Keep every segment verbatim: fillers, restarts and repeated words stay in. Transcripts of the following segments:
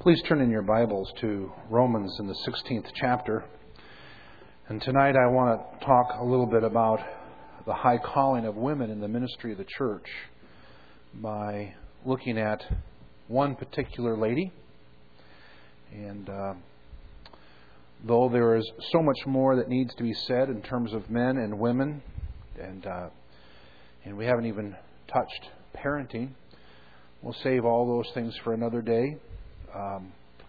Please turn in your Bibles to Romans in the sixteenth chapter. And tonight I want to talk a little bit about the high calling of women in the ministry of the church by looking at one particular lady. And uh, though there is so much more that needs to be said in terms of men and women, and uh, and we haven't even touched parenting, we'll save all those things for another day. Um,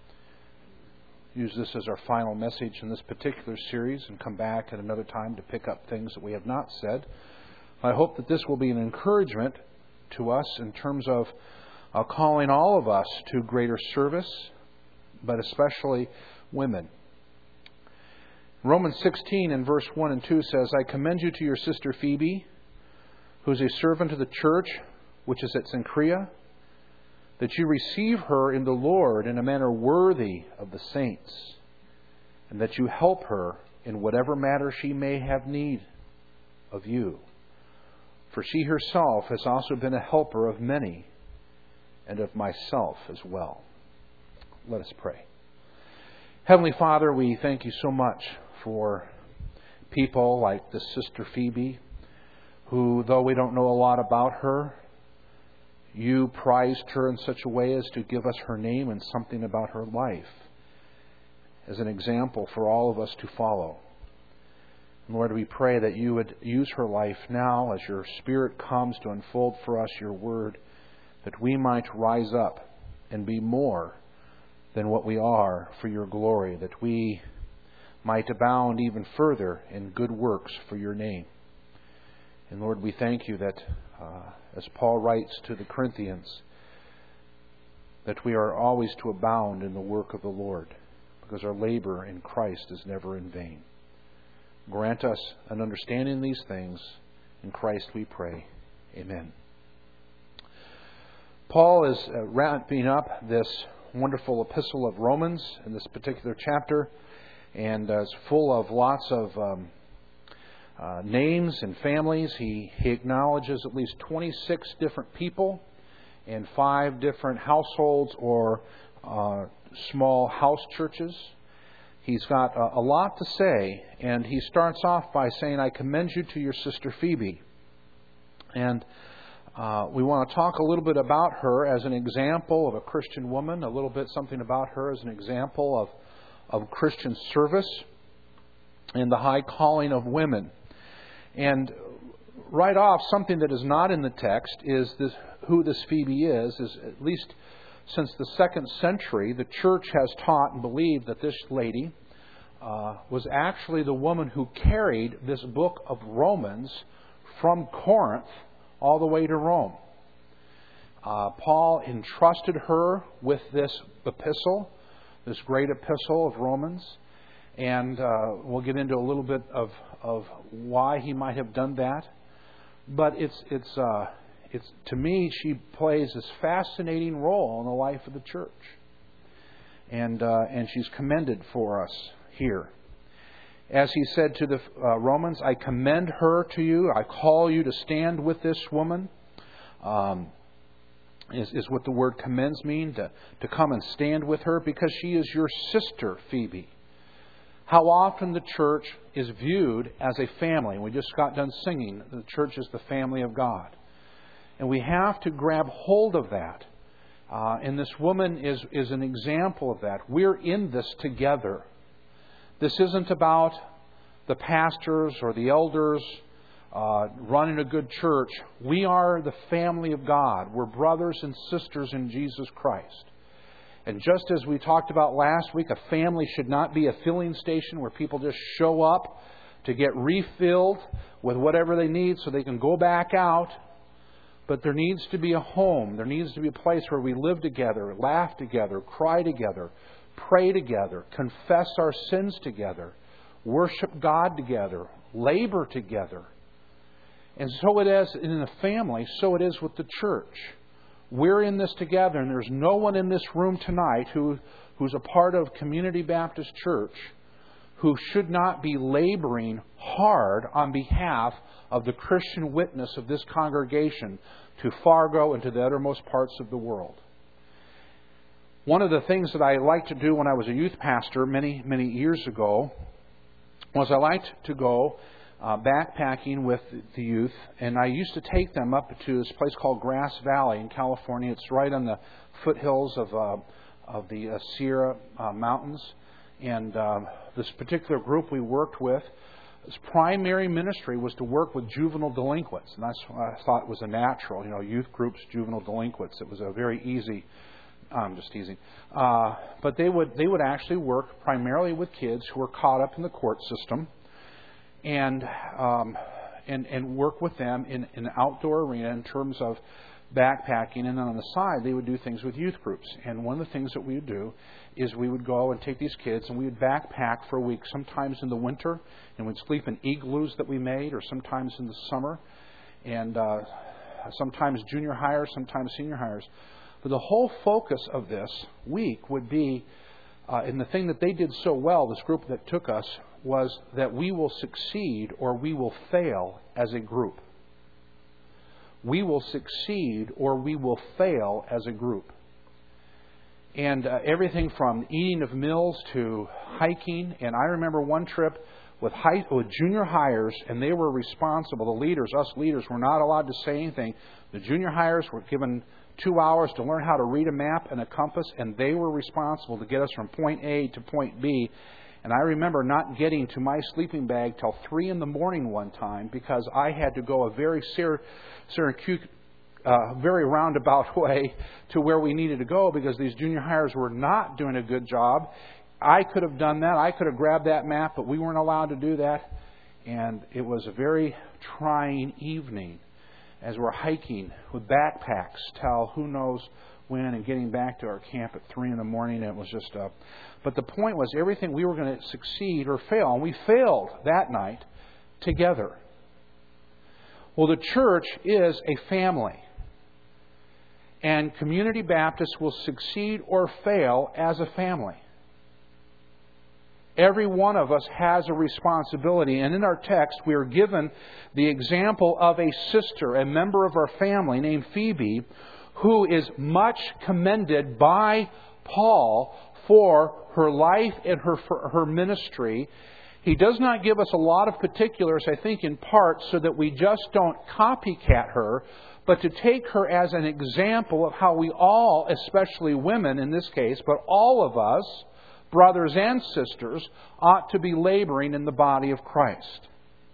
use this as our final message in this particular series and come back at another time to pick up things that we have not said. I hope that this will be an encouragement to us in terms of uh, calling all of us to greater service, but especially women. Romans sixteen in verse one and two says, I commend you to your sister Phoebe, who is a servant of the church, which is at Cenchrea, that you receive her in the Lord in a manner worthy of the saints, and that you help her in whatever matter she may have need of you. For she herself has also been a helper of many, and of myself as well. Let us pray. Heavenly Father, we thank you so much for people like this Sister Phoebe, who, though we don't know a lot about her, you prized her in such a way as to give us her name and something about her life as an example for all of us to follow. And Lord, we pray that you would use her life now as your Spirit comes to unfold for us your word, that we might rise up and be more than what we are for your glory, that we might abound even further in good works for your name. And Lord, we thank you that, uh, as Paul writes to the Corinthians, that we are always to abound in the work of the Lord, because our labor in Christ is never in vain. Grant us an understanding of these things. In Christ we pray. Amen. Paul is uh, wrapping up this wonderful epistle of Romans in this particular chapter, and uh, is full of lots of um, uh, names and families. He, he acknowledges at least twenty-six different people and five different households or uh, small house churches. He's got a, a lot to say, and he starts off by saying, I commend you to your sister Phoebe. And uh, we want to talk a little bit about her as an example of a Christian woman, a little bit something about her as an example of of Christian service and the high calling of women. And right off, something that is not in the text is this, who this Phoebe is, is at least since the second century, the church has taught and believed that this lady uh, was actually the woman who carried this book of Romans from Corinth all the way to Rome. Uh, Paul entrusted her with this epistle, this great epistle of Romans, and uh, we'll get into a little bit of, of why he might have done that. But it's it's uh, it's to me, she plays this fascinating role in the life of the church, and uh, and she's commended for us here. As he said to the uh, Romans, I commend her to you. I call you to stand with this woman. Um, Is, is what the word commends mean, to, to come and stand with her, because she is your sister, Phoebe. How often the church is viewed as a family. We just got done singing, the church is the family of God. And we have to grab hold of that. Uh, and this woman is, is an example of that. We're in this together. This isn't about the pastors or the elders Uh, running a good church. We are the family of God. We're brothers and sisters in Jesus Christ. And just as we talked about last week, a family should not be a filling station where people just show up to get refilled with whatever they need so they can go back out. But there needs to be a home. There needs to be a place where we live together, laugh together, cry together, pray together, confess our sins together, worship God together, labor together. And so it is in the family, so it is with the church. We're in this together, and there's no one in this room tonight who, who's a part of Community Baptist Church who should not be laboring hard on behalf of the Christian witness of this congregation to Fargo and to the uttermost parts of the world. One of the things that I liked to do when I was a youth pastor many, many years ago was I liked to go uh, backpacking with the youth, and I used to take them up to this place called Grass Valley in California. It's right on the foothills of uh, of the uh, Sierra uh, Mountains, and uh, this particular group we worked with, its primary ministry was to work with juvenile delinquents, and that's what I thought was a natural, you know, youth groups, juvenile delinquents. It was a very easy, I'm just teasing, uh, but they would they would actually work primarily with kids who were caught up in the court system, and um, and and work with them in, in an outdoor arena in terms of backpacking, and then on the side they would do things with youth groups. And one of the things that we would do is we would go and take these kids and we would backpack for a week, sometimes in the winter, and we'd sleep in igloos that we made, or sometimes in the summer, and uh, sometimes junior hires, sometimes senior hires. But the whole focus of this week would be, uh, and the thing that they did so well, this group that took us, was that we will succeed or we will fail as a group. We will succeed or we will fail as a group. And uh, everything from eating of meals to hiking. And I remember one trip with, high, with junior hires, and they were responsible. The leaders, us leaders, were not allowed to say anything. The junior hires were given two hours to learn how to read a map and a compass, and they were responsible to get us from point A to point B. And I remember not getting to my sleeping bag till three in the morning one time because I had to go a very ser- Syracuse, uh, very roundabout way to where we needed to go because these junior hires were not doing a good job. I could have done that. I could have grabbed that map, but we weren't allowed to do that. And it was a very trying evening as we're hiking with backpacks till who knows when, and getting back to our camp at three in the morning. It was just a... But the point was, everything we were going to succeed or fail, and we failed that night together. Well, the church is a family. And Community Baptist will succeed or fail as a family. Every one of us has a responsibility. And in our text, we are given the example of a sister, a member of our family named Phoebe, who is much commended by Paul for her life and her, for her ministry. He does not give us a lot of particulars, I think, in part so that we just don't copycat her, but to take her as an example of how we all, especially women in this case, but all of us, brothers and sisters, ought to be laboring in the body of Christ.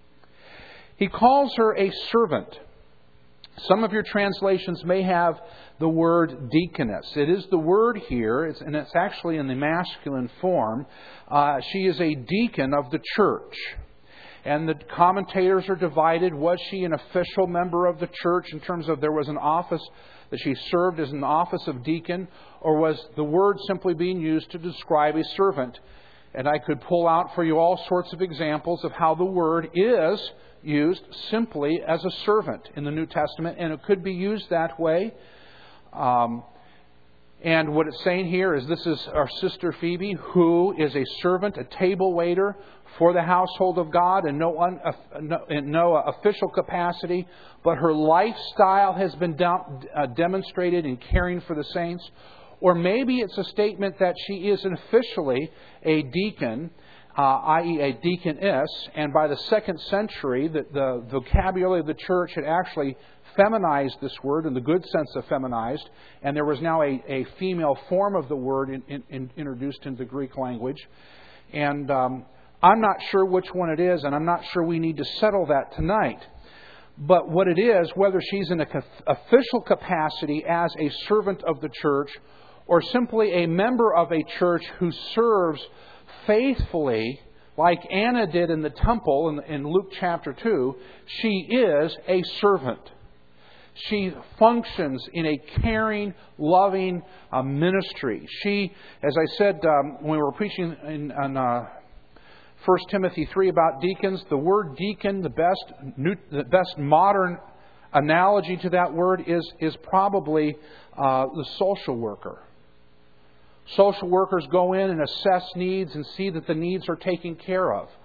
He calls her a servant. Some of your translations may have the word deaconess. It is the word here, it's, and it's actually in the masculine form. Uh, she is a deacon of the church. And the commentators are divided. Was she an official member of the church in terms of there was an office that she served as an office of deacon? Or was the word simply being used to describe a servant? And I could pull out for you all sorts of examples of how the word is used simply as a servant in the New Testament. And it could be used that way. Um, and what it's saying here is this is our sister Phoebe, who is a servant, a table waiter for the household of God in no, un, uh, no, in no official capacity, but her lifestyle has been de- uh, demonstrated in caring for the saints. Or maybe it's a statement that she is officially a deacon, uh, that is a deaconess, and by the second century the, the vocabulary of the church had actually feminized this word in the good sense of feminized, and there was now a, a female form of the word in, in, in, introduced into the Greek language. And um, I'm not sure which one it is, and I'm not sure we need to settle that tonight. But what it is, whether she's in an official capacity as a servant of the church, or simply a member of a church who serves faithfully, like Anna did in the temple in, in Luke chapter two, she is a servant. She functions in a caring, loving uh, ministry. She, as I said um, when we were preaching in, in uh, First Timothy three about deacons, the word deacon, the best new, the best modern analogy to that word is, is probably uh, the social worker. Social workers go in and assess needs and see that the needs are taken care of.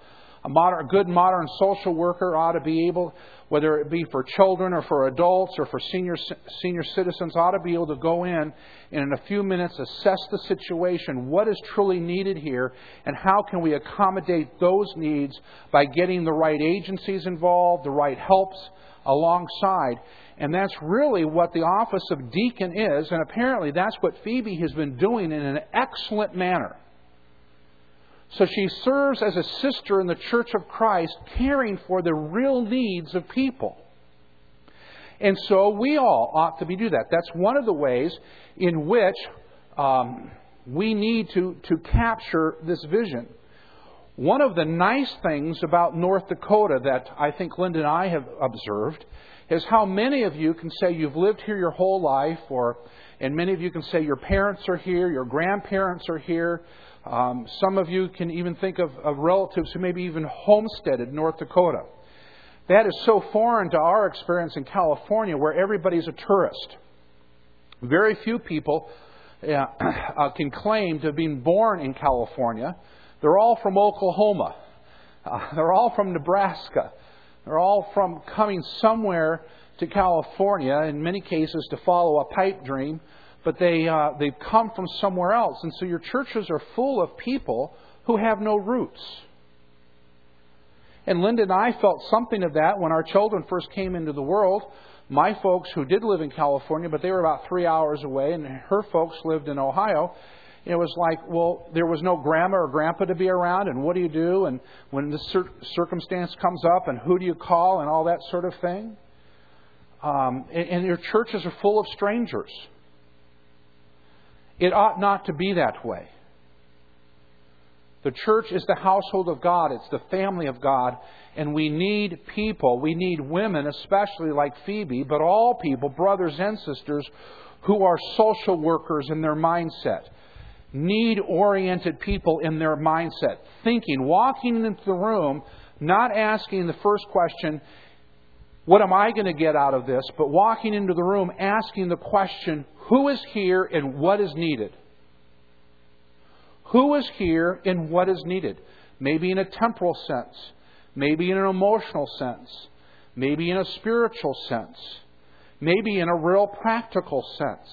A modern, good modern social worker ought to be able, whether it be for children or for adults or for senior senior citizens, ought to be able to go in and in a few minutes assess the situation, what is truly needed here, and how can we accommodate those needs by getting the right agencies involved, the right helps alongside. And that's really what the office of deacon is, and apparently that's what Phoebe has been doing in an excellent manner. So she serves as a sister in the Church of Christ, caring for the real needs of people. And so we all ought to be do that. That's one of the ways in which um, we need to, to capture this vision. One of the nice things about North Dakota that I think Linda and I have observed is how many of you can say you've lived here your whole life, or and many of you can say your parents are here, your grandparents are here. Um, some of you can even think of, of relatives who maybe even homesteaded North Dakota. That is so foreign to our experience in California, where everybody's a tourist. Very few people uh, uh, can claim to have been born in California. They're all from Oklahoma. Uh, they're all from Nebraska. They're all from coming somewhere to California, in many cases to follow a pipe dream. But they, uh, they've come from somewhere else. And so your churches are full of people who have no roots. And Linda and I felt something of that when our children first came into the world. My folks who did live in California, but they were about three hours away, and her folks lived in Ohio. It was like, well, there was no grandma or grandpa to be around, and what do you do? And when this cir- circumstance comes up, and who do you call, and all that sort of thing. Um, and, and your churches are full of strangers. It ought not to be that way. The church is the household of God. It's the family of God. And we need people, we need women, especially like Phoebe, but all people, brothers and sisters, who are social workers in their mindset. Need-oriented people in their mindset. Thinking, walking into the room, not asking the first question, what am I going to get out of this? But walking into the room, asking the question, who is here and what is needed? Who is here and what is needed? Maybe in a temporal sense. Maybe in an emotional sense. Maybe in a spiritual sense. Maybe in a real practical sense.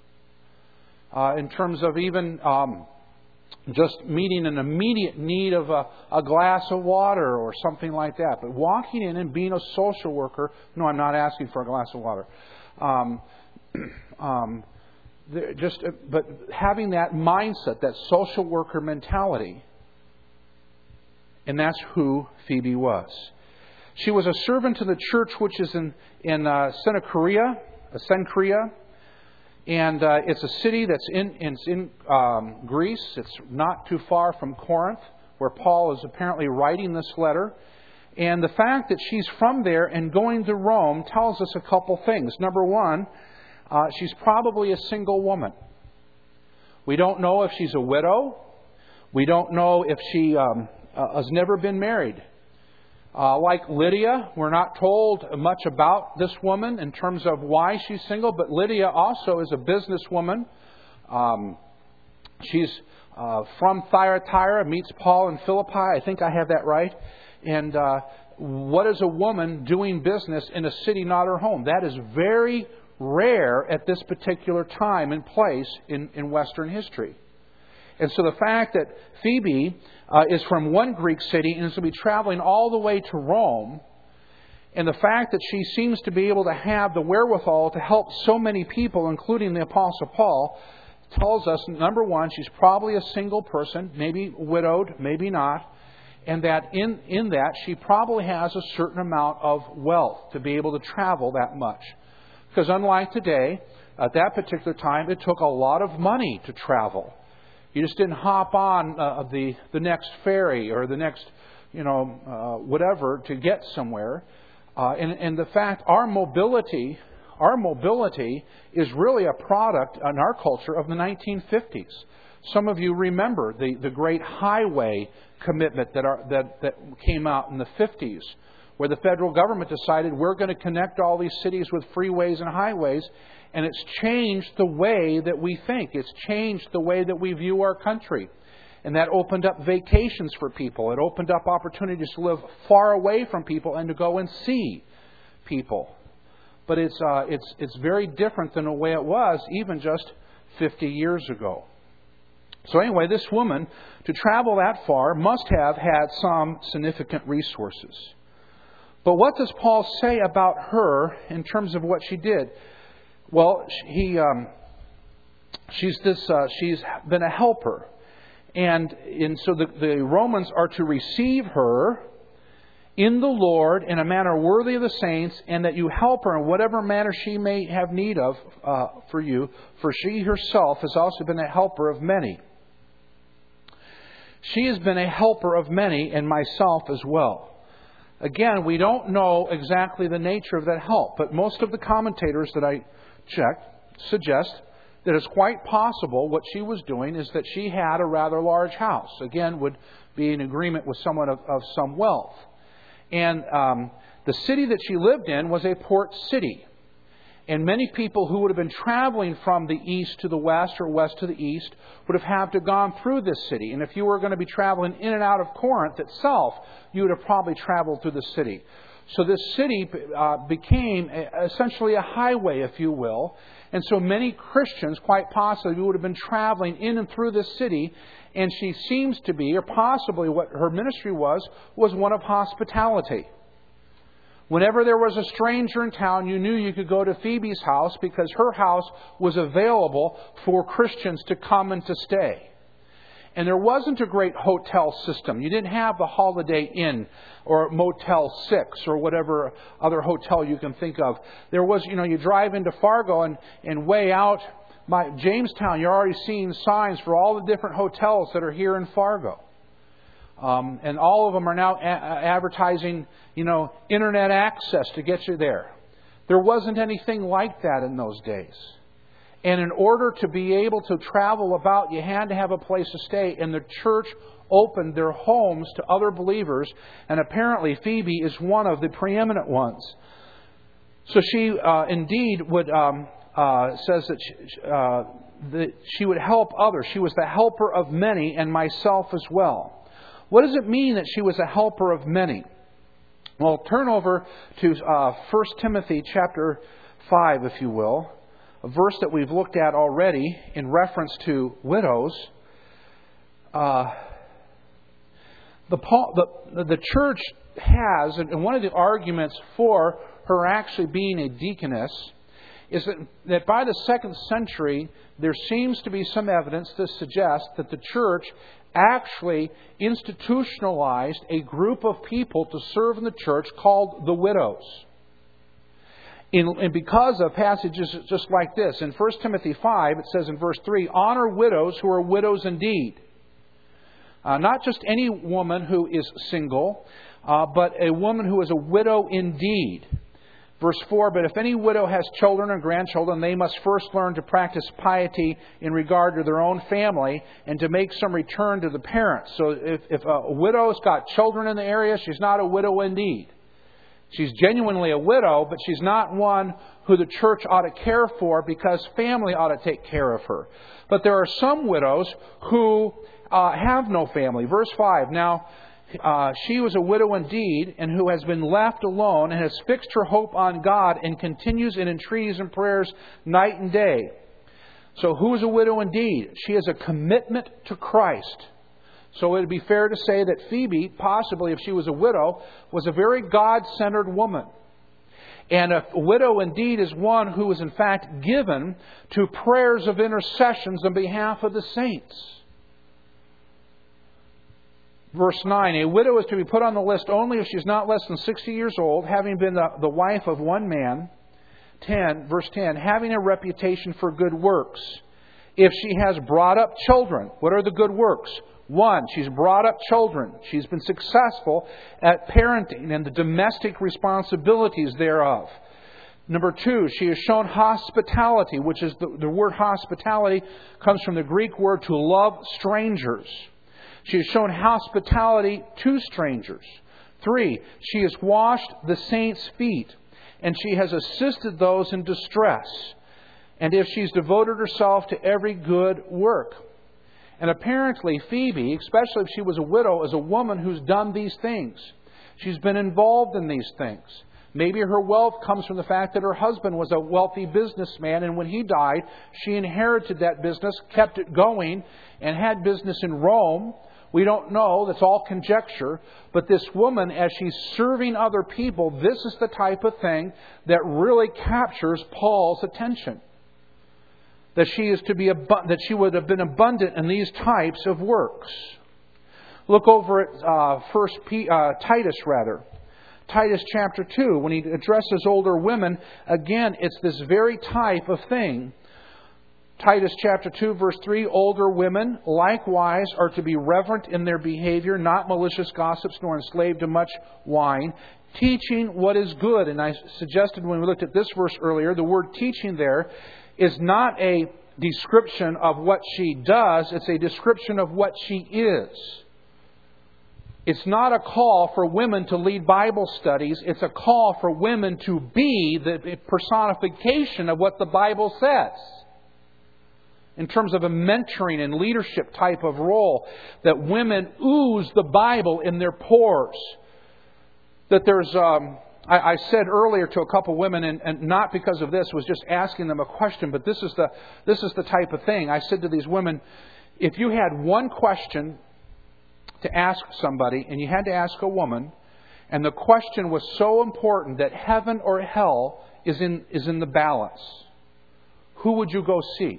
Uh, in terms of even um, just meeting an immediate need of a, a glass of water or something like that. But walking in and being a social worker, no, I'm not asking for a glass of water. Um, um, just, but having that mindset, that social worker mentality, and that's who Phoebe was. She was a servant to the church, which is in in uh, Cenchrea, Cenchrea. And uh, it's a city that's in, it's in um, Greece. It's not too far from Corinth, where Paul is apparently writing this letter. And the fact that she's from there and going to Rome tells us a couple things. Number one, uh, she's probably a single woman. We don't know if she's a widow. We don't know if she um, uh, has never been married. Uh, like Lydia, we're not told much about this woman in terms of why she's single, but Lydia also is a businesswoman. Um, she's uh, from Thyatira, meets Paul in Philippi. I think I have that right. And uh, what is a woman doing business in a city not her home? That is very rare at this particular time and place in, in Western history. And so the fact that Phoebe uh, is from one Greek city and is going to be traveling all the way to Rome, and the fact that she seems to be able to have the wherewithal to help so many people, including the Apostle Paul, tells us, number one, she's probably a single person, maybe widowed, maybe not, and that in, in that she probably has a certain amount of wealth to be able to travel that much. Because unlike today, at that particular time, it took a lot of money to travel. You just didn't hop on uh, the the next ferry or the next, you know, uh, whatever to get somewhere. Uh, and, and the fact our mobility, our mobility is really a product in our culture of the nineteen fifties. Some of you remember the, the great highway commitment that, are, that that came out in the fifties, where the federal government decided we're going to connect all these cities with freeways and highways. And it's changed the way that we think. It's changed the way that we view our country. And that opened up vacations for people. It opened up opportunities to live far away from people and to go and see people. But it's uh, it's it's very different than the way it was even just fifty years ago. So anyway, this woman, to travel that far, must have had some significant resources. But what does Paul say about her in terms of what she did? Well, he um, she's this uh, she's been a helper, and and so the, the Romans are to receive her in the Lord in a manner worthy of the saints, and that you help her in whatever manner she may have need of uh, for you, for she herself has also been a helper of many. She has been a helper of many, and myself as well. Again, we don't know exactly the nature of that help, but most of the commentators that I checked suggest that it's quite possible what she was doing is that she had a rather large house. Again, would be in agreement with someone of, of some wealth. And um, the city that she lived in was a port city. And many people who would have been traveling from the east to the west or west to the east would have had to have gone through this city. And if you were going to be traveling in and out of Corinth itself, you would have probably traveled through the city. So this city uh, became a, essentially a highway, if you will. And so many Christians, quite possibly, would have been traveling in and through this city. And she seems to be, or possibly what her ministry was, was one of hospitality. Whenever there was a stranger in town, you knew you could go to Phoebe's house because her house was available for Christians to come and to stay. And there wasn't a great hotel system. You didn't have the Holiday Inn or Motel six or whatever other hotel you can think of. There was, you know, you drive into Fargo and, and way out by Jamestown, you're already seeing signs for all the different hotels that are here in Fargo. Um, and all of them are now a- advertising, you know, internet access to get you there. There wasn't anything like that in those days. And in order to be able to travel about, you had to have a place to stay. And the church opened their homes to other believers. And apparently Phoebe is one of the preeminent ones. So she uh, indeed would um, uh, says that she, uh, that she would help others. She was the helper of many, and myself as well. What does it mean that she was a helper of many? Well, turn over to uh, First Timothy chapter five, if you will, a verse that we've looked at already in reference to widows. Uh, the, the, the church has, and one of the arguments for her actually being a deaconess, is that, that by the second century, there seems to be some evidence to suggest that the church actually institutionalized a group of people to serve in the church called the widows. In, and because of passages just like this, in First Timothy five, it says in verse three, honor widows who are widows indeed. Uh, not just any woman who is single, uh, but a woman who is a widow indeed. Verse four, but if any widow has children or grandchildren, they must first learn to practice piety in regard to their own family and to make some return to the parents. So if, if a widow's got children in the area, she's not a widow indeed. She's genuinely a widow, but she's not one who the church ought to care for because family ought to take care of her. But there are some widows who uh, have no family. Verse five, now, Uh, she was a widow indeed, and who has been left alone, and has fixed her hope on God, and continues in entreaties and prayers night and day. So who is a widow indeed? She has a commitment to Christ. So it would be fair to say that Phoebe, possibly if she was a widow, was a very God-centered woman. And a widow indeed is one who is in fact given to prayers of intercessions on behalf of the saints. Verse nine, a widow is to be put on the list only if she's not less than sixty years old, having been the, the wife of one man. ten, verse ten, having a reputation for good works. If she has brought up children, what are the good works? One, she's brought up children. She's been successful at parenting and the domestic responsibilities thereof. Number two, she has shown hospitality, which is the, the word hospitality comes from the Greek word to love strangers. She has shown hospitality to strangers. Three, she has washed the saints' feet, and she has assisted those in distress. And if she's devoted herself to every good work. And apparently Phoebe, especially if she was a widow, is a woman who's done these things. She's been involved in these things. Maybe her wealth comes from the fact that her husband was a wealthy businessman, and when he died, she inherited that business, kept it going, and had business in Rome. We don't know. That's all conjecture. But this woman, as she's serving other people, this is the type of thing that really captures Paul's attention. That she is to be abu- that she would have been abundant in these types of works. Look over at uh, First P, uh, Titus, rather. Titus chapter two, when he addresses older women, again, it's this very type of thing. Titus chapter two, verse three, older women likewise are to be reverent in their behavior, not malicious gossips, nor enslaved to much wine, teaching what is good. And I suggested when we looked at this verse earlier, the word teaching there is not a description of what she does, it's a description of what she is. It's not a call for women to lead Bible studies. It's a call for women to be the personification of what the Bible says. In terms of a mentoring and leadership type of role. That women ooze the Bible in their pores. That there's... Um, I, I said earlier to a couple women, and, and not because of this, was just asking them a question, but this is the this is the type of thing. I said to these women, if you had one question to ask somebody, and you had to ask a woman, and the question was so important that heaven or hell is in is in the balance, who would you go see?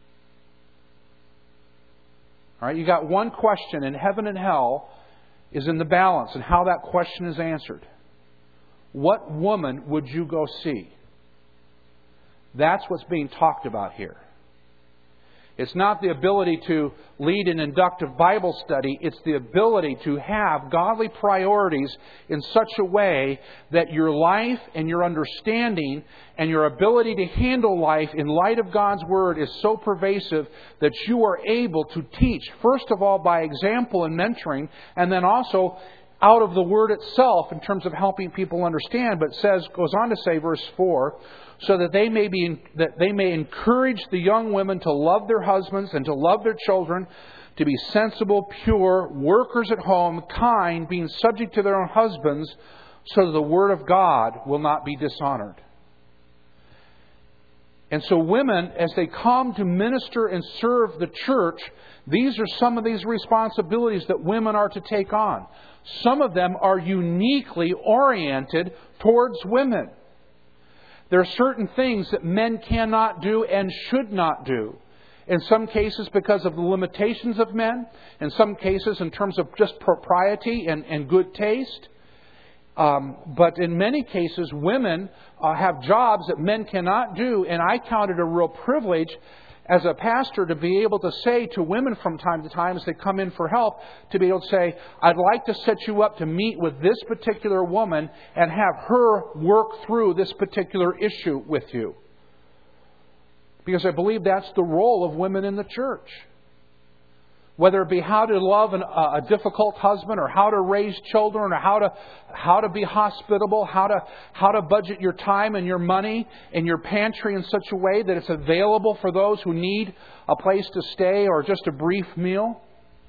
All right, you got one question, and heaven and hell is in the balance, and how that question is answered. What woman would you go see? That's what's being talked about here. It's not the ability to lead an inductive Bible study. It's the ability to have godly priorities in such a way that your life and your understanding and your ability to handle life in light of God's Word is so pervasive that you are able to teach, first of all, by example and mentoring, and then also out of the Word itself in terms of helping people understand. But it says, goes on to say, verse four, so that they may be that they may encourage the young women to love their husbands and to love their children, to be sensible, pure, workers at home, kind, being subject to their own husbands, so that the Word of God will not be dishonored. And so women, as they come to minister and serve the church, these are some of these responsibilities that women are to take on. Some of them are uniquely oriented towards women. There are certain things that men cannot do and should not do. In some cases because of the limitations of men. In some cases in terms of just propriety and, and good taste. Um, but in many cases, women uh, have jobs that men cannot do. And I count it a real privilege as a pastor to be able to say to women from time to time as they come in for help, to be able to say, I'd like to set you up to meet with this particular woman and have her work through this particular issue with you. Because I believe that's the role of women in the church. Whether it be how to love an, uh, a difficult husband, or how to raise children, or how to how to be hospitable, how to how to budget your time and your money and your pantry in such a way that it's available for those who need a place to stay or just a brief meal.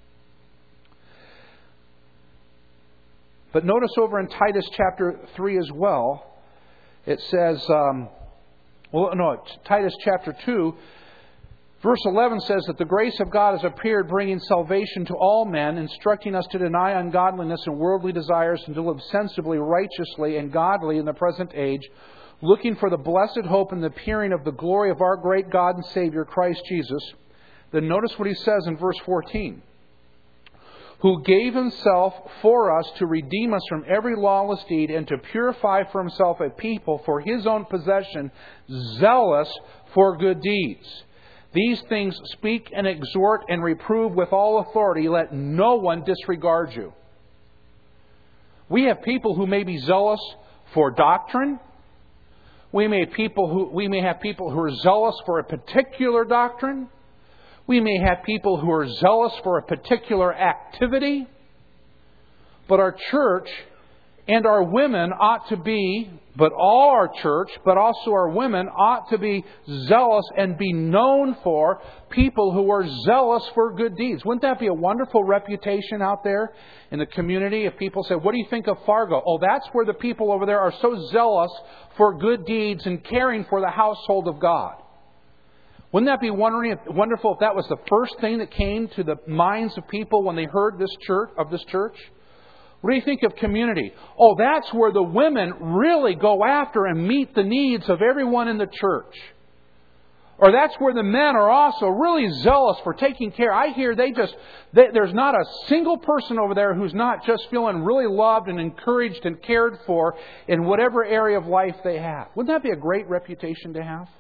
But notice over in Titus chapter three as well, it says, um, well, no, Titus chapter two. Verse eleven says that the grace of God has appeared, bringing salvation to all men, instructing us to deny ungodliness and worldly desires and to live sensibly, righteously, and godly in the present age, looking for the blessed hope and the appearing of the glory of our great God and Savior, Christ Jesus. Then notice what he says in verse fourteen. Who gave himself for us to redeem us from every lawless deed and to purify for himself a people for his own possession, zealous for good deeds. These things speak and exhort and reprove with all authority. Let no one disregard you. We have people who may be zealous for doctrine. We may have people who we may have people who are zealous for a particular doctrine. We may have people who are zealous for a particular activity. But our church And our women ought to be, but all our church, but also our women ought to be zealous and be known for people who are zealous for good deeds. Wouldn't that be a wonderful reputation out there in the community if people say, what do you think of Fargo? Oh, that's where the people over there are so zealous for good deeds and caring for the household of God. Wouldn't that be wonderful if that was the first thing that came to the minds of people when they heard this church of this church? What do you think of community? Oh, that's where the women really go after and meet the needs of everyone in the church. Or that's where the men are also really zealous for taking care. I hear they just, they, there's not a single person over there who's not just feeling really loved and encouraged and cared for in whatever area of life they have. Wouldn't that be a great reputation to have?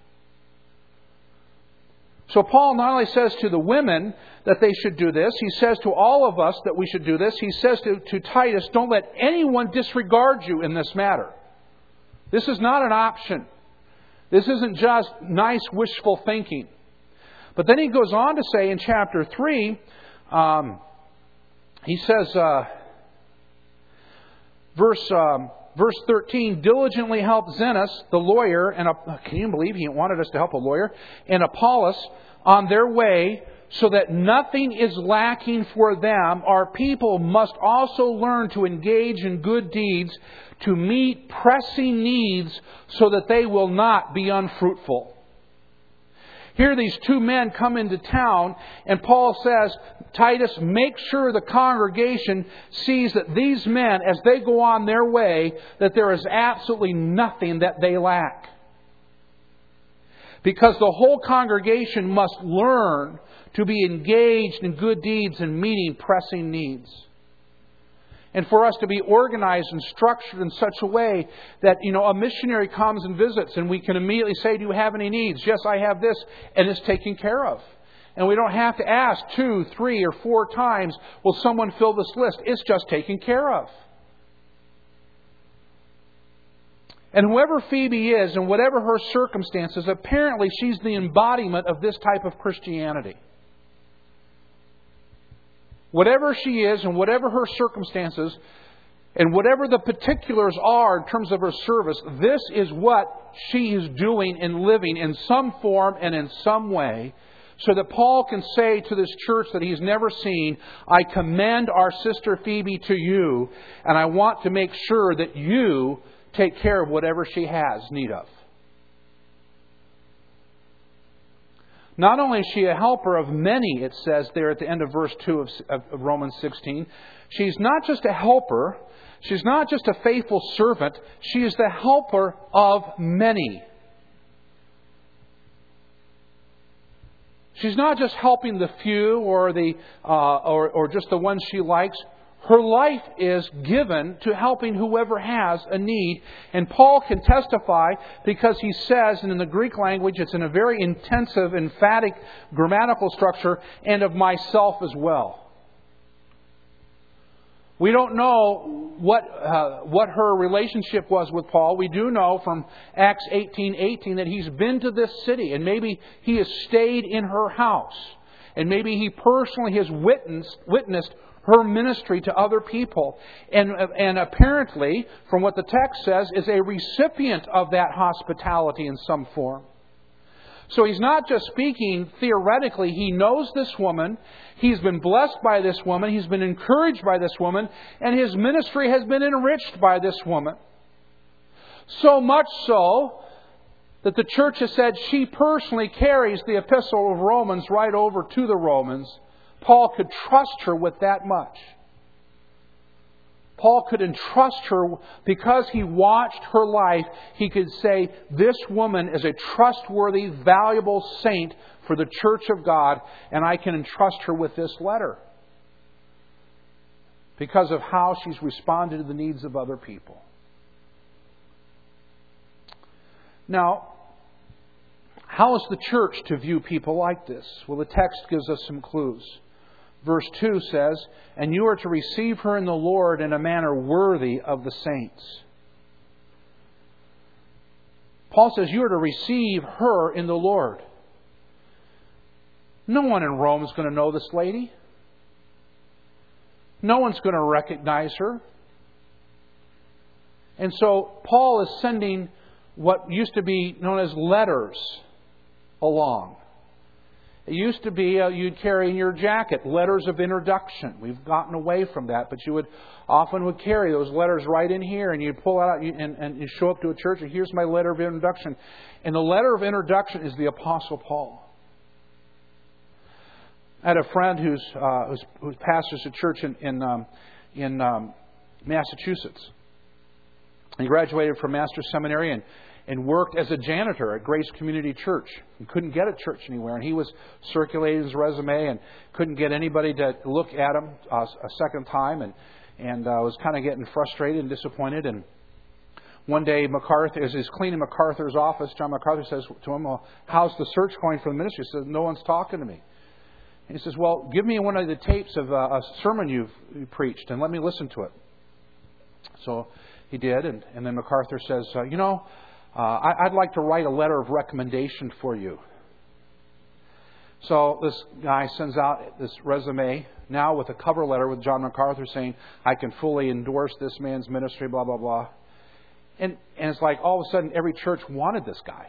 So Paul not only says to the women that they should do this, he says to all of us that we should do this. He says to, to Titus, don't let anyone disregard you in this matter. This is not an option. This isn't just nice wishful thinking. But then he goes on to say in chapter three, um, he says, uh, verse... Um, Verse thirteen, diligently help Zenas, the lawyer, and can you believe he wanted us to help a lawyer, and Apollos on their way, so that nothing is lacking for them. Our people must also learn to engage in good deeds, to meet pressing needs, so that they will not be unfruitful. Here these two men come into town, and Paul says, Titus, make sure the congregation sees that these men, as they go on their way, that there is absolutely nothing that they lack. Because the whole congregation must learn to be engaged in good deeds and meeting pressing needs. And for us to be organized and structured in such a way that, you know, a missionary comes and visits and we can immediately say, do you have any needs? Yes, I have this. And it's taken care of. And we don't have to ask two, three, or four times, will someone fill this list? It's just taken care of. And whoever Phoebe is and whatever her circumstances, apparently she's the embodiment of this type of Christianity. Whatever she is and whatever her circumstances and whatever the particulars are in terms of her service, this is what she is doing and living in some form and in some way, so that Paul can say to this church that he's never seen, I commend our sister Phoebe to you, and I want to make sure that you take care of whatever she has need of. Not only is she a helper of many, it says there at the end of verse two of, of Romans sixteen, she's not just a helper, she's not just a faithful servant, she is the helper of many. She's not just helping the few or the uh, or, or just the ones she likes. Her life is given to helping whoever has a need. And Paul can testify because he says, and in the Greek language it's in a very intensive, emphatic grammatical structure, and of myself as well. We don't know what uh, what her relationship was with Paul. We do know from Acts eighteen eighteen that he's been to this city, and maybe he has stayed in her house. And maybe he personally has witnessed, witnessed her ministry to other people. And, and apparently, from what the text says, is a recipient of that hospitality in some form. So he's not just speaking theoretically. He knows this woman. He's been blessed by this woman. He's been encouraged by this woman. And his ministry has been enriched by this woman. So much so that the church has said she personally carries the epistle of Romans right over to the Romans. Paul could trust her with that much. Paul could entrust her because he watched her life. He could say, this woman is a trustworthy, valuable saint for the church of God, and I can entrust her with this letter because of how she's responded to the needs of other people. Now, how is the church to view people like this? Well, the text gives us some clues. Verse two says, and you are to receive her in the Lord in a manner worthy of the saints. Paul says you are to receive her in the Lord. No one in Rome is going to know this lady. No one's going to recognize her. And so Paul is sending what used to be known as letters along. It used to be uh, you'd carry in your jacket letters of introduction. We've gotten away from that, but you would often would carry those letters right in here, and you'd pull out and, and you show up to a church, and here's my letter of introduction. And the letter of introduction is the Apostle Paul. I had a friend who's uh, who's, who pastors a church in in, um, in um, Massachusetts. He graduated from Master's Seminary and, and worked as a janitor at Grace Community Church. He couldn't get a church anywhere, and he was circulating his resume and couldn't get anybody to look at him uh, a second time, and and uh, was kind of getting frustrated and disappointed. And one day, MacArthur, as he's cleaning MacArthur's office, John MacArthur says to him, "Well, how's the search going for the ministry?" He says, "No one's talking to me." And he says, "Well, give me one of the tapes of uh, a sermon you've you preached and let me listen to it." So he did, and, and then MacArthur says, uh, you know, uh, I, I'd like to write a letter of recommendation for you. So this guy sends out this resume now with a cover letter with John MacArthur saying, I can fully endorse this man's ministry, blah, blah, blah. And, and it's like all of a sudden every church wanted this guy.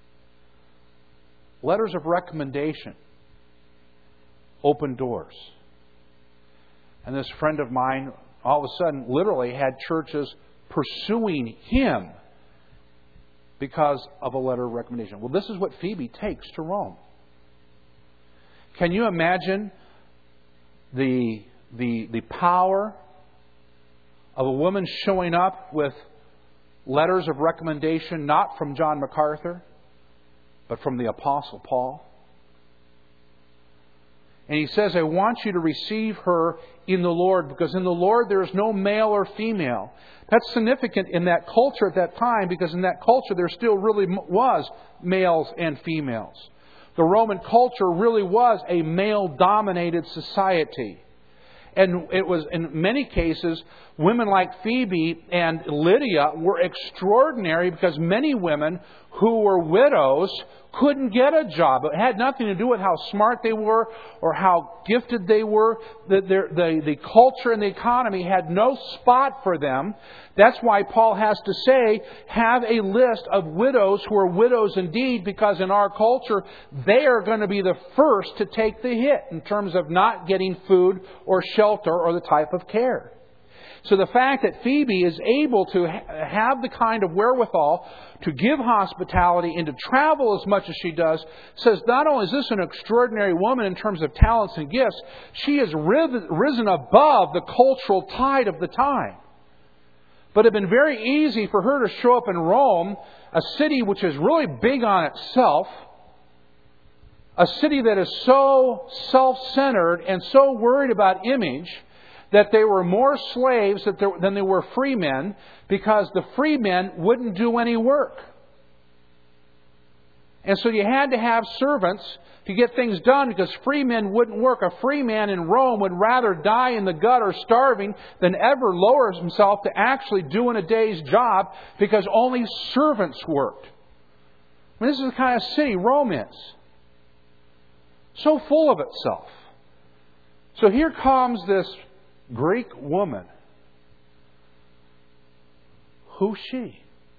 Letters of recommendation open doors. And this friend of mine all of a sudden literally had churches pursuing him because of a letter of recommendation. Well, this is what Phoebe takes to Rome. Can you imagine the, the, the power of a woman showing up with letters of recommendation, not from John MacArthur, but from the Apostle Paul? And he says, I want you to receive her in the Lord, because in the Lord there is no male or female. That's significant in that culture at that time, because in that culture there still really was males and females. The Roman culture really was a male-dominated society. And it was, in many cases, women like Phoebe and Lydia were extraordinary because many women who were widows couldn't get a job. It had nothing to do with how smart they were or how gifted they were. The, the, the, the culture and the economy had no spot for them. That's why Paul has to say, have a list of widows who are widows indeed, because in our culture, they are going to be the first to take the hit in terms of not getting food or shelter or the type of care. So the fact that Phoebe is able to have the kind of wherewithal to give hospitality and to travel as much as she does says not only is this an extraordinary woman in terms of talents and gifts, she has risen above the cultural tide of the time. But it had been very easy for her to show up in Rome, a city which is really big on itself, a city that is so self-centered and so worried about image that they were more slaves than they were free men, because the free men wouldn't do any work. And so you had to have servants to get things done, because free men wouldn't work. A free man in Rome would rather die in the gutter starving than ever lower himself to actually doing a day's job, because only servants worked. I mean, this is the kind of city Rome is. So full of itself. So here comes this Greek woman. Who's she?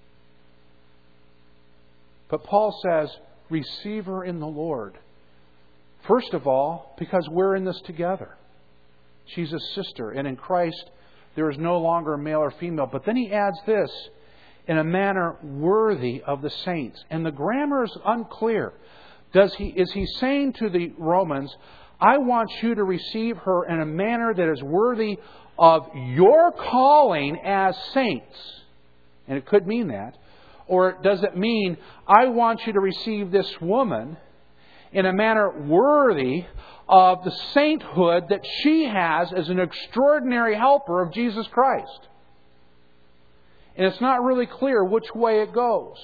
But Paul says, receive her in the Lord. First of all, because we're in this together. She's a sister, and in Christ there is no longer male or female. But then he adds this, in a manner worthy of the saints. And the grammar is unclear. Does he, is he saying to the Romans, I want you to receive her in a manner that is worthy of your calling as saints? And it could mean that. Or does it mean, I want you to receive this woman in a manner worthy of the sainthood that she has as an extraordinary helper of Jesus Christ? And it's not really clear which way it goes.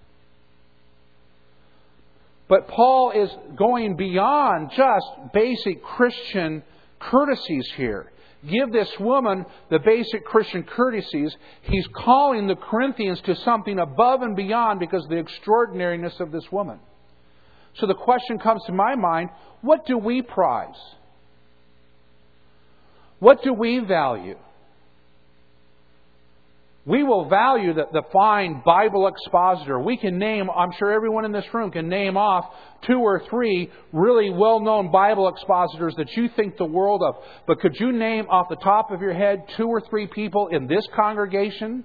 But Paul is going beyond just basic Christian courtesies here. Give this woman the basic Christian courtesies. He's calling the Corinthians to something above and beyond because of the extraordinariness of this woman. So the question comes to my mind, what do we prize? What do we value? We will value the, the fine Bible expositor. We can name, I'm sure everyone in this room can name off two or three really well-known Bible expositors that you think the world of. But could you name off the top of your head two or three people in this congregation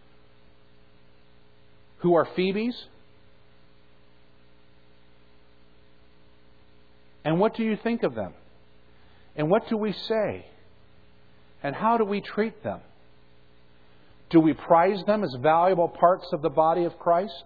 who are Phoebes? And what do you think of them? And what do we say? And how do we treat them? Do we prize them as valuable parts of the body of Christ?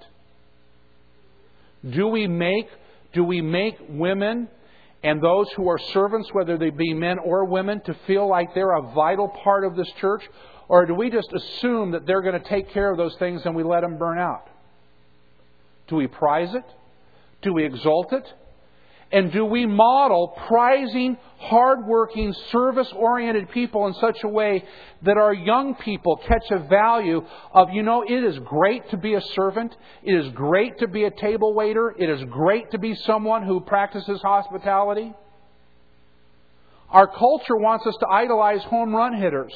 Do we make, do we make women and those who are servants, whether they be men or women, to feel like they're a vital part of this church? Or do we just assume that they're going to take care of those things and we let them burn out? Do we prize it? Do we exalt it? And do we model prizing, hard-working, service-oriented people in such a way that our young people catch a value of, you know, it is great to be a servant. It is great to be a table waiter. It is great to be someone who practices hospitality. Our culture wants us to idolize home run hitters.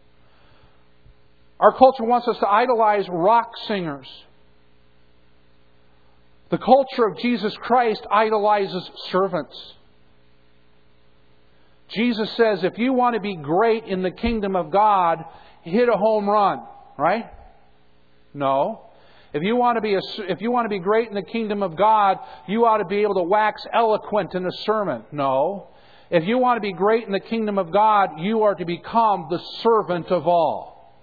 Our culture wants us to idolize rock singers. The culture of Jesus Christ idolizes servants. Jesus says, if you want to be great in the kingdom of God, hit a home run, right? No. If you want to be a, if you want to be great in the kingdom of God, you ought to be able to wax eloquent in a sermon. No. If you want to be great in the kingdom of God, you are to become the servant of all.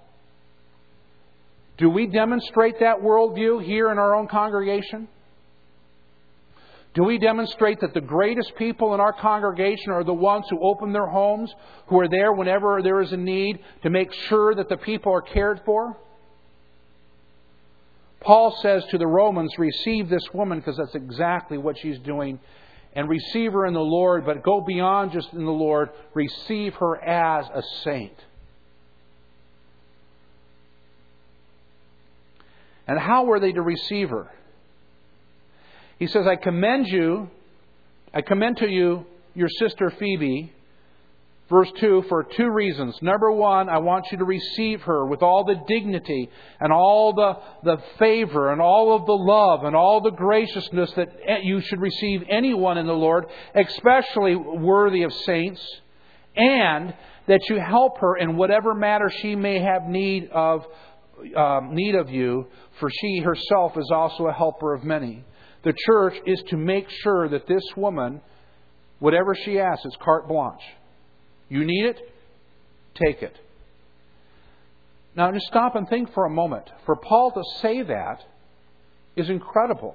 Do we demonstrate that worldview here in our own congregation? Do we demonstrate that the greatest people in our congregation are the ones who open their homes, who are there whenever there is a need to make sure that the people are cared for? Paul says to the Romans, receive this woman, because that's exactly what she's doing. And receive her in the Lord, but go beyond just in the Lord. Receive her as a saint. And how were they to receive her? He says, I commend you, I commend to you your sister Phoebe, verse two, for two reasons. Number one, I want you to receive her with all the dignity and all the, the favor and all of the love and all the graciousness that you should receive anyone in the Lord, especially worthy of saints, and that you help her in whatever matter she may have need of, um, need of you, for she herself is also a helper of many. The church is to make sure that this woman, whatever she asks, is carte blanche. You need it? Take it. Now just stop and think for a moment. For Paul to say that is incredible.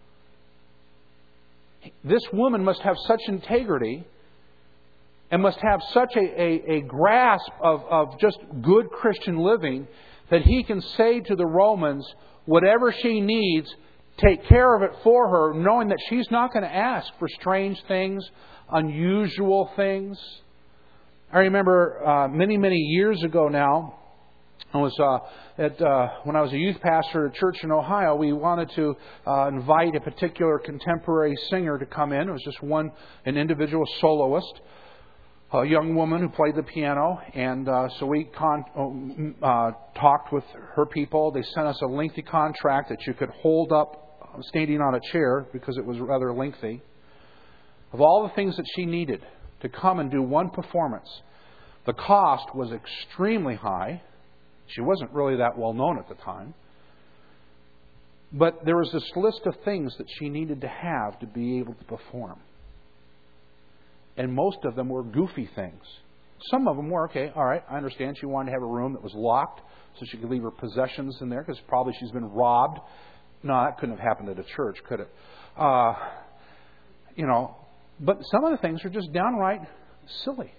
This woman must have such integrity and must have such a, a, a grasp of, of just good Christian living that he can say to the Romans, whatever she needs, take care of it for her, knowing that she's not going to ask for strange things, unusual things. I remember uh, many, many years ago now, I was uh, at uh, when I was a youth pastor at a church in Ohio. We wanted to uh, invite a particular contemporary singer to come in. It was just one, an individual soloist, a young woman who played the piano, and uh, so we con- uh, talked with her people. They sent us a lengthy contract that you could hold up standing on a chair, because it was rather lengthy, of all the things that she needed to come and do one performance. The cost was extremely high. She wasn't really that well known at the time. But there was this list of things that she needed to have to be able to perform. And most of them were goofy things. Some of them were, okay, all right, I understand she wanted to have a room that was locked so she could leave her possessions in there, because probably she's been robbed. No, that couldn't have happened at a church, could it? Uh, you know, but some of the things are just downright silly.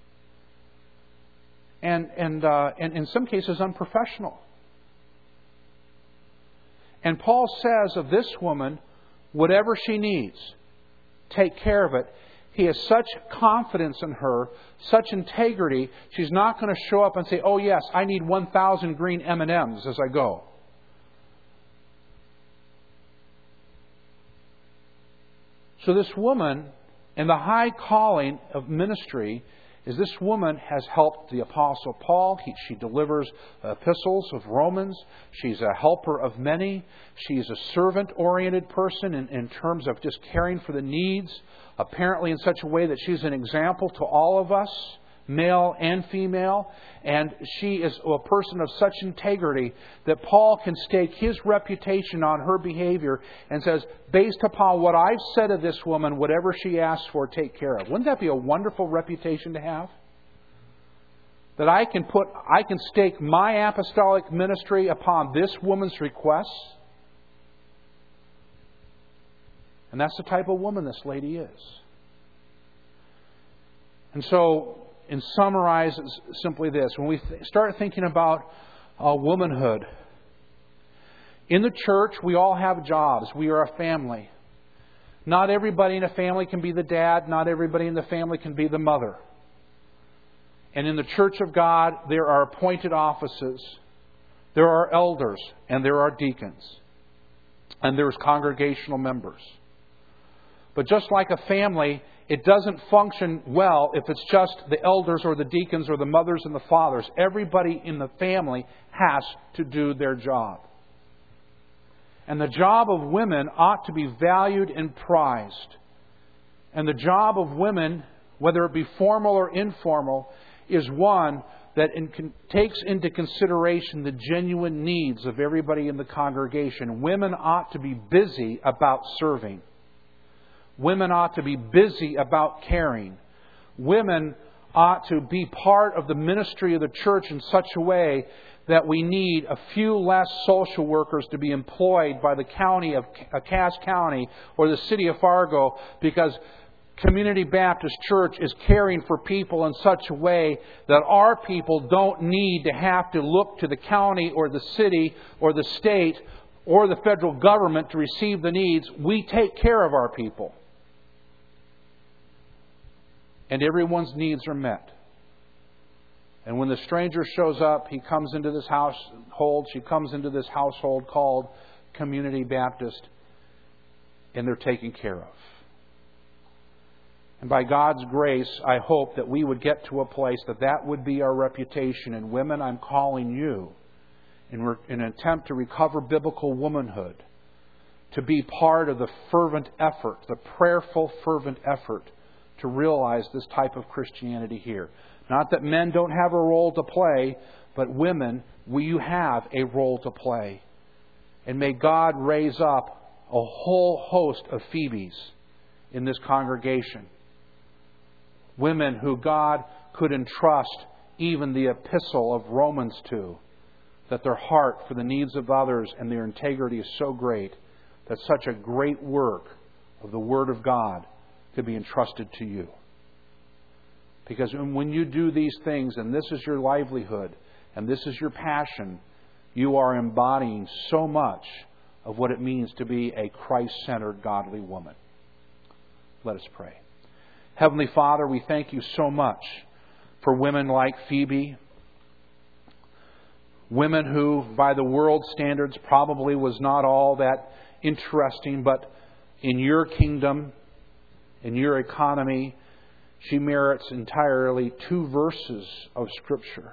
And, and, uh, and in some cases unprofessional. And Paul says of this woman, whatever she needs, take care of it. He has such confidence in her, such integrity, she's not going to show up and say, oh yes, I need one thousand green M and M's as I go. So this woman, in the high calling of ministry, is this woman has helped the Apostle Paul. He, she delivers epistles of Romans. She's a helper of many. She's a servant-oriented person in, in terms of just caring for the needs, apparently in such a way that she's an example to all of us, male and female. And she is a person of such integrity that Paul can stake his reputation on her behavior and says, based upon what I've said of this woman, whatever she asks for, take care of. Wouldn't that be a wonderful reputation to have? That I can put, I can stake my apostolic ministry upon this woman's requests. And that's the type of woman this lady is. And so, and summarize simply this. When we th- start thinking about uh, womanhood, in the church we all have jobs. We are a family. Not everybody in a family can be the dad. Not everybody in the family can be the mother. And in the church of God there are appointed offices. There are elders and there are deacons. And there's congregational members. But just like a family, it doesn't function well if it's just the elders or the deacons or the mothers and the fathers. Everybody in the family has to do their job. And the job of women ought to be valued and prized. And the job of women, whether it be formal or informal, is one that in, takes into consideration the genuine needs of everybody in the congregation. Women ought to be busy about serving. Women ought to be busy about caring. Women ought to be part of the ministry of the church in such a way that we need a few less social workers to be employed by the county of Cass County or the city of Fargo, because Community Baptist Church is caring for people in such a way that our people don't need to have to look to the county or the city or the state or the federal government to receive the needs. We take care of our people. And everyone's needs are met. And when the stranger shows up, he comes into this household, she comes into this household called Community Baptist, and they're taken care of. And by God's grace, I hope that we would get to a place that that would be our reputation. And women, I'm calling you, in, re- in an attempt to recover biblical womanhood, to be part of the fervent effort, the prayerful, fervent effort to realize this type of Christianity here. Not that men don't have a role to play, but women, we, you have a role to play. And may God raise up a whole host of Phoebes in this congregation. Women who God could entrust even the epistle of Romans to, that their heart for the needs of others and their integrity is so great that such a great work of the Word of God could be entrusted to you. Because when you do these things, and this is your livelihood, and this is your passion, you are embodying so much of what it means to be a Christ-centered, godly woman. Let us pray. Heavenly Father, we thank you so much for women like Phoebe. Women who, by the world standards, probably was not all that interesting, but in your kingdom, in your economy, she merits entirely two verses of Scripture.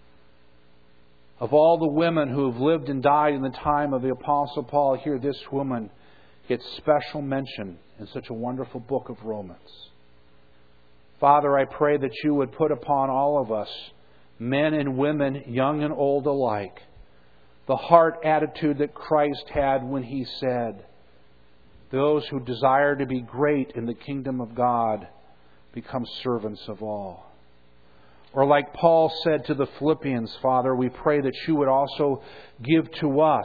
Of all the women who have lived and died in the time of the Apostle Paul, here this woman gets special mention in such a wonderful book of Romans. Father, I pray that you would put upon all of us, men and women, young and old alike, the heart attitude that Christ had when He said, those who desire to be great in the kingdom of God become servants of all. Or like Paul said to the Philippians, Father, we pray that you would also give to us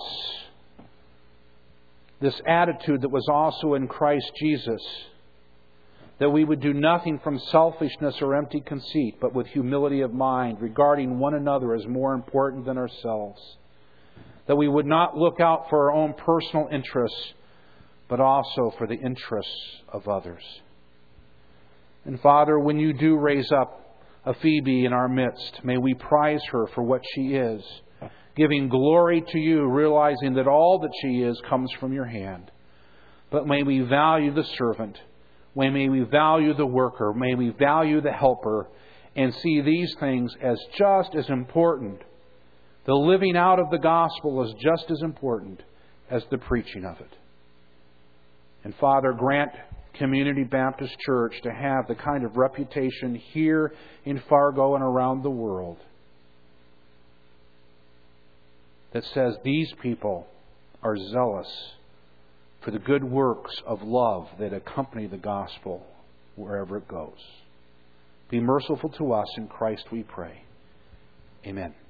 this attitude that was also in Christ Jesus, that we would do nothing from selfishness or empty conceit, but with humility of mind, regarding one another as more important than ourselves. That we would not look out for our own personal interests, but also for the interests of others. And Father, when you do raise up a Phoebe in our midst, may we prize her for what she is, giving glory to you, realizing that all that she is comes from your hand. But may we value the servant, may we value the worker, may we value the helper, and see these things as just as important. The living out of the gospel is just as important as the preaching of it. And Father, grant Community Baptist Church to have the kind of reputation here in Fargo and around the world that says these people are zealous for the good works of love that accompany the gospel wherever it goes. Be merciful to us. In Christ we pray. Amen.